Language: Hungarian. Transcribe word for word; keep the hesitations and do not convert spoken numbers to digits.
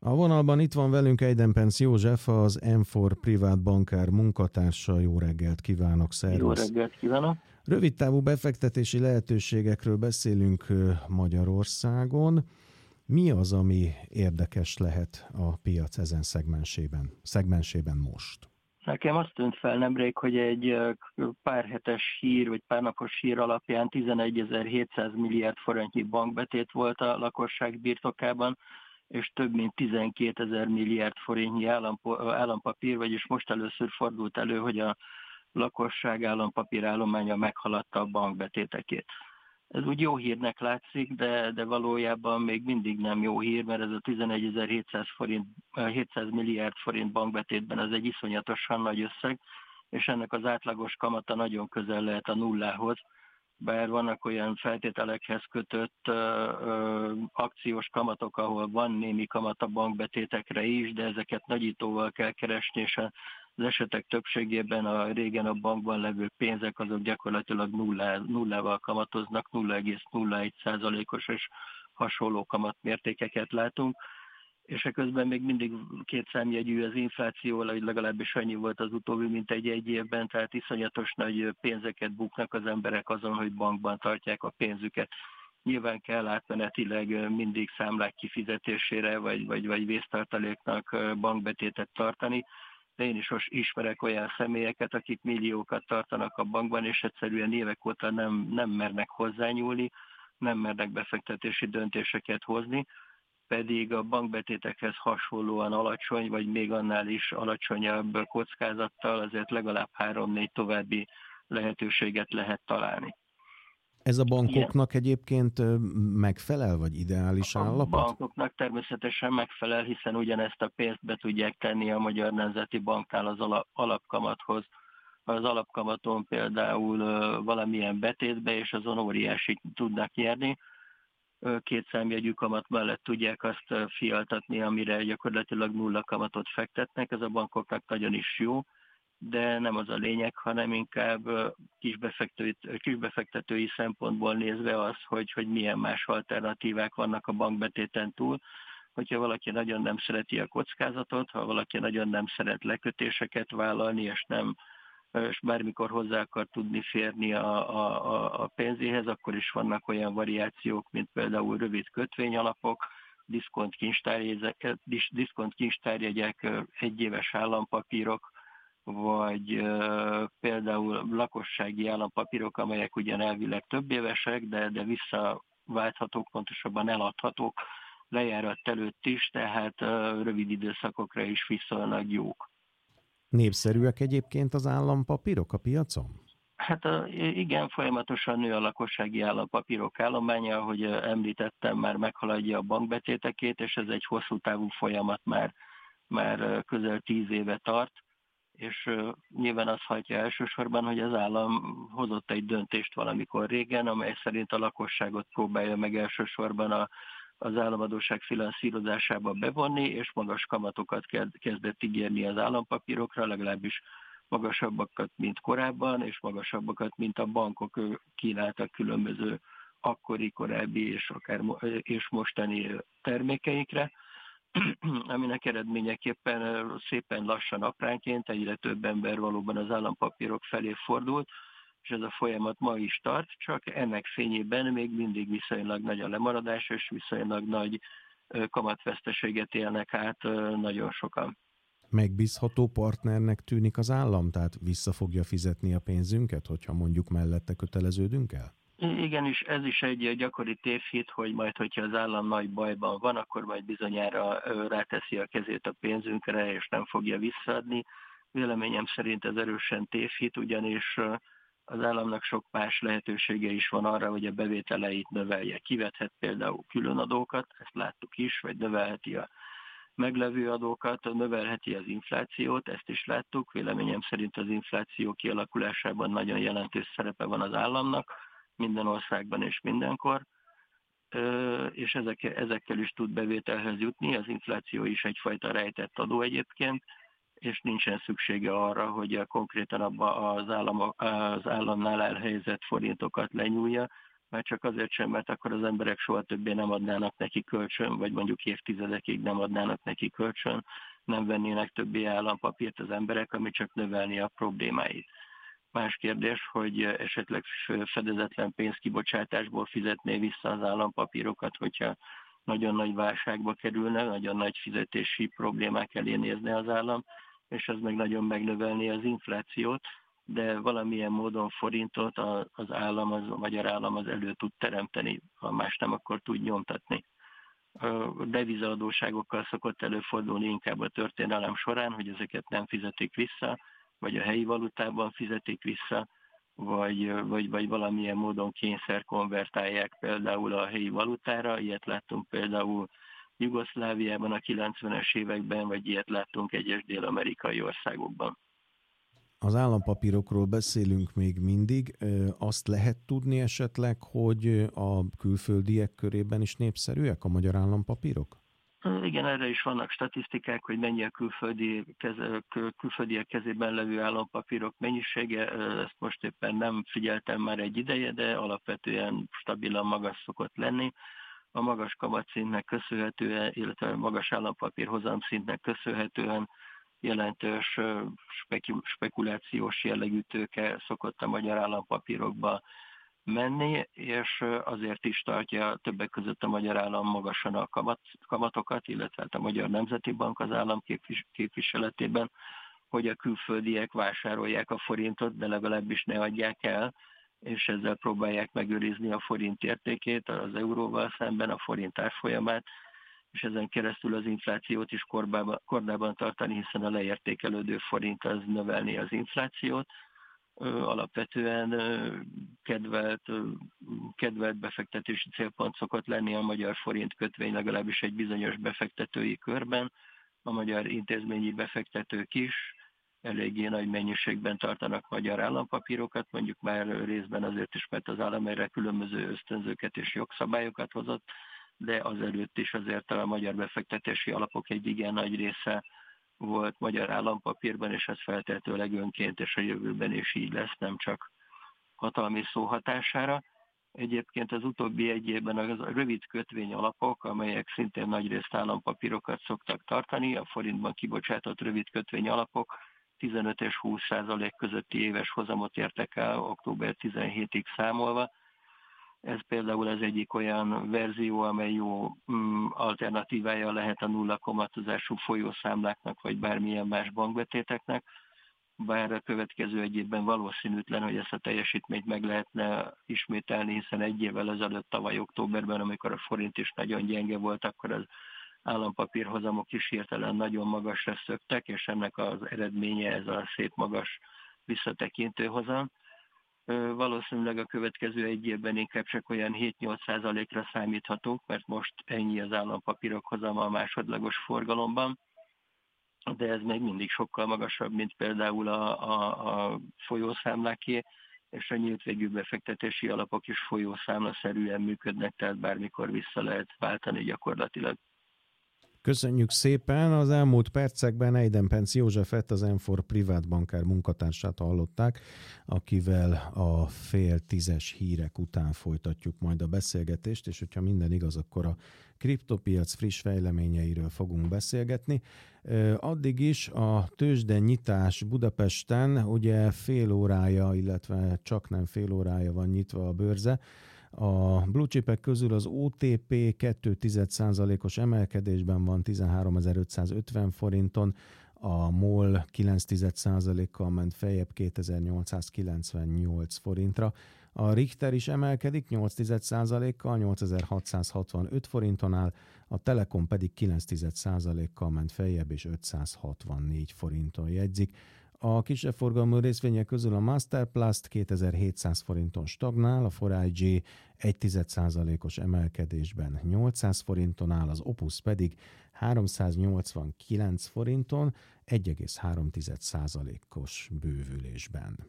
A vonalban itt van velünk Eidenpenz József, az em négy privát bankár munkatársa. Jó reggelt kívánok, szervusz! Jó reggelt kívánok! Rövidtávú befektetési lehetőségekről beszélünk Magyarországon. Mi az, ami érdekes lehet a piac ezen szegmensében, szegmensében most? Nekem azt tűnt fel nemrég, hogy egy pár hetes hír, vagy pár napos hír alapján tizenegyezer-hétszáz milliárd forintnyi bankbetét volt a lakosság birtokában, és több mint tizenkétezer milliárd forintnyi állampapír, vagyis most először fordult elő, hogy a lakosság állampapír állománya meghaladta a bankbetétekét. Ez úgy jó hírnek látszik, de, de valójában még mindig nem jó hír, mert ez a tizenegyezer-hétszáz forint, hétszáz milliárd forint bankbetétben ez egy iszonyatosan nagy összeg, és ennek az átlagos kamata nagyon közel lehet a nullához, bár vannak olyan feltételekhez kötött ö, ö, akciós kamatok, ahol van némi kamat a bankbetétekre is, de ezeket nagyítóval kell keresni, és az esetek többségében a régen a bankban levő pénzek azok gyakorlatilag nullá, nullával kamatoznak, nulla egész nulla egy százalékos és hasonló kamatmértékeket látunk, és eközben még mindig kétszámjegyű az infláció, legalábbis annyi volt az utóbbi, mint egy egy évben, tehát iszonyatos nagy pénzeket buknak az emberek azon, hogy bankban tartják a pénzüket. Nyilván kell átmenetileg mindig számlák kifizetésére, vagy, vagy, vagy vésztartaléknak bankbetétet tartani, de én is most ismerek olyan személyeket, akik milliókat tartanak a bankban, és egyszerűen évek óta nem, nem mernek hozzányúlni, nem mernek befektetési döntéseket hozni, pedig a bankbetétekhez hasonlóan alacsony, vagy még annál is alacsonyabb kockázattal azért legalább három-négy további lehetőséget lehet találni. Ez a bankoknak Igen. egyébként megfelel, vagy ideális állapot? A bankoknak természetesen megfelel, hiszen ugyanezt a pénzt be tudják tenni a Magyar Nemzeti Banknál az alapkamathoz. Az alapkamaton például valamilyen betétbe, és azon óriásit tudnak nyerni. Két számjegyű kamat mellett tudják azt fialtatni, amire gyakorlatilag nulla kamatot fektetnek. Ez a bankoknak nagyon is jó, de nem az a lényeg, hanem inkább kisbefektetői, kisbefektetői szempontból nézve az, hogy, hogy milyen más alternatívák vannak a bankbetéten túl. Hogyha valaki nagyon nem szereti a kockázatot, ha valaki nagyon nem szeret lekötéseket vállalni, és nem és bármikor hozzá akar tudni férni a, a, a pénzéhez, akkor is vannak olyan variációk, mint például rövid kötvényalapok, diszkont kincstárjegyek, diszkont kincstárjegyek, egyéves állampapírok, vagy uh, például lakossági állampapírok, amelyek ugyan elvileg több évesek, de, de visszaválthatók, pontosabban eladhatók lejárat előtt is, tehát uh, rövid időszakokra is viszonylag jók. Népszerűek egyébként az állampapírok a piacon? Hát igen, folyamatosan nő a lakossági állampapírok állománya, ahogy említettem, már meghaladja a bankbetétekét, és ez egy hosszú távú folyamat, már, már közel tíz éve tart, és nyilván azt hajtja elsősorban, hogy az állam hozott egy döntést valamikor régen, amely szerint a lakosságot próbálja meg elsősorban a az államadósság finanszírozásába bevonni, és magas kamatokat kezdett ígérni az állampapírokra, legalábbis magasabbakat, mint korábban, és magasabbakat, mint a bankok kínáltak különböző akkori, korábbi és akár és mostani termékeikre, aminek eredményeképpen szépen lassan apránként egyre több ember valóban az állampapírok felé fordult, és ez a folyamat ma is tart, csak ennek fényében még mindig viszonylag nagy a lemaradás, és viszonylag nagy kamatveszteséget élnek át nagyon sokan. Megbízható partnernek tűnik az állam, tehát vissza fogja fizetni a pénzünket, hogyha mondjuk mellette köteleződünk el? Igenis, ez is egy gyakori tévhit, hogy majd, hogyha az állam nagy bajban van, akkor majd bizonyára ráteszi a kezét a pénzünkre, és nem fogja visszaadni. Véleményem szerint ez erősen tévhit, ugyanis az államnak sok más lehetősége is van arra, hogy a bevételeit növelje. Kivethet például különadókat, ezt láttuk is, vagy növelheti a meglevő adókat, növelheti az inflációt, ezt is láttuk. Véleményem szerint az infláció kialakulásában nagyon jelentős szerepe van az államnak, minden országban és mindenkor, és ezekkel is tud bevételhez jutni. Az infláció is egyfajta rejtett adó egyébként, és nincsen szüksége arra, hogy konkrétan abba az, állam, az államnál elhelyezett forintokat lenyúlja, már csak azért sem, mert akkor az emberek soha többé nem adnának neki kölcsön, vagy mondjuk évtizedekig nem adnának neki kölcsön, nem vennének többé állampapírt az emberek, ami csak növelni a problémáit. Más kérdés, hogy esetleg fedezetlen pénzkibocsátásból fizetné vissza az állampapírokat, hogyha nagyon nagy válságba kerülne, nagyon nagy fizetési problémák elé nézne az állam, és ez meg nagyon megnövelné az inflációt, de valamilyen módon forintot az állam, az, a magyar állam az elő tud teremteni, ha más nem, akkor tud nyomtatni. A devizaadósságokkal szokott előfordulni inkább a történelem során, hogy ezeket nem fizetik vissza, vagy a helyi valutában fizetik vissza, vagy, vagy, vagy valamilyen módon kényszer konvertálják például a helyi valutára. Ilyet láttunk például Jugoszláviában a kilencvenes években, vagy ilyet láttunk egyes dél-amerikai országokban. Az állampapírokról beszélünk még mindig. Azt lehet tudni esetleg, hogy a külföldiek körében is népszerűek a magyar állampapírok? Igen, erre is vannak statisztikák, hogy mennyi a külföldi keze, külföldiek kezében levő állampapírok mennyisége. Ezt most éppen nem figyeltem már egy ideje, de alapvetően stabilan magas szokott lenni. A magas kamatszintnek köszönhetően, illetve a magas állampapír hozamszintnek köszönhetően jelentős spekulációs jellegű tőke szokott a magyar állampapírokba menni, és azért is tartja többek között a magyar állam magasan a kamat, kamatokat, illetve a Magyar Nemzeti Bank az állam képvis, képviseletében, hogy a külföldiek vásárolják a forintot, de legalábbis ne adják el, és ezzel próbálják megőrizni a forint értékét az euróval szemben, a forint árfolyamát, és ezen keresztül az inflációt is korbában, kordában tartani, hiszen a leértékelődő forint az növelni az inflációt. Alapvetően kedvelt, kedvelt befektetési célpont szokott lenni a magyar forint kötvény, legalábbis egy bizonyos befektetői körben. A magyar intézményi befektetők is eléggé nagy mennyiségben tartanak magyar állampapírokat, mondjuk már részben azért is, mert az állam erre különböző ösztönzőket és jogszabályokat hozott, de azelőtt is azért a magyar befektetési alapok egy igen nagy része volt magyar állampapírban, és ez feltétlenül önként és a jövőben is így lesz, nem csak hatalmi szó hatására. Egyébként az utóbbi egy évben a rövid kötvény alapok, amelyek szintén nagyrészt állampapírokat szoktak tartani, a forintban kibocsátott rövid kötvény alapok tizenöt és húsz százalék közötti éves hozamot értek el október tizenhetedikéig számolva. Ez például az egyik olyan verzió, amely jó mm, alternatívája lehet a nulla kamatozású folyószámláknak, vagy bármilyen más bankbetéteknek, bár a következő egy évben valószínűtlen, hogy ezt a teljesítményt meg lehetne ismételni, hiszen egy évvel ezelőtt, tavaly októberben, amikor a forint is nagyon gyenge volt, akkor az állampapírhozamok is hirtelen nagyon magasra szöktek, és ennek az eredménye ez a szép magas visszatekintő hozam. Valószínűleg a következő egy évben inkább csak olyan hét-nyolc százalékra számíthatunk, mert most ennyi az állampapírok hozama a másodlagos forgalomban, de ez még mindig sokkal magasabb, mint például a, a, a folyószámláké, és a nyílt végű befektetési alapok is folyószámlaszerűen működnek, tehát bármikor vissza lehet váltani gyakorlatilag. Köszönjük szépen! Az elmúlt percekben Eidenpenz Józsefet, az em négy privát bankár munkatársát hallották, akivel a fél tízes hírek után folytatjuk majd a beszélgetést, és hogyha minden igaz, akkor a kriptopiac friss fejleményeiről fogunk beszélgetni. Addig is a tőzsde nyitás Budapesten, ugye fél órája, illetve csak nem fél órája van nyitva a bőrze. A blue chipek közül az o té pé két egész egy százalékos emelkedésben van tizenháromezer-ötszázötven forinton, a MOL kilenc egész egy százalékkal ment feljebb kétezer-nyolcszázkilencvennyolc forintra, a Richter is emelkedik nyolc egész egy százalékkal nyolcezer-hatszázhatvanöt forinton áll, a Telekom pedig kilenc egész egy százalékkal ment feljebb és ötszázhatvannégy forinton jegyzik. A kisebb forgalmú részvények közül a Masterplast kétezer-hétszáz forinton stagnál, a four i gé egy egész egy százalékos emelkedésben nyolcszáz forinton áll, az Opus pedig háromszáznyolcvankilenc forinton egy egész három százalékos bővülésben.